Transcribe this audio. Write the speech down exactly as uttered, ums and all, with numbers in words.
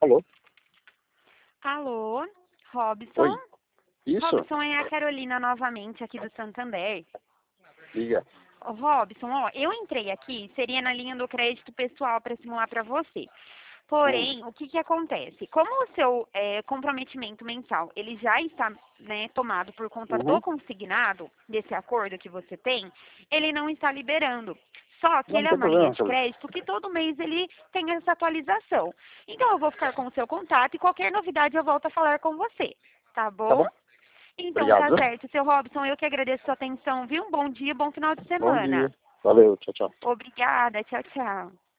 Alô? Alô, Robson? Oi. Isso? Robson, é a Carolina novamente aqui do Santander. Liga. Ô, Robson, ó, eu entrei aqui, seria na linha do crédito pessoal para simular para você. Hum. Porém, o que que acontece? Como o seu é, comprometimento mensal, ele já está, né, tomado por conta do Uhum. consignado, desse acordo que você tem, ele não está liberando. Só que Não, ele não é tem uma linha problema, de Carolina. crédito que todo mês ele tem essa atualização. Então, eu vou ficar com o seu contato e qualquer novidade eu volto a falar com você. Tá Tá bom? bom? Então, Obrigado, tá viu? certo. Seu Robson, eu que agradeço a sua atenção, viu? Um bom dia, bom final de Bom semana. dia. Valeu, tchau, tchau. Obrigada. Tchau, tchau.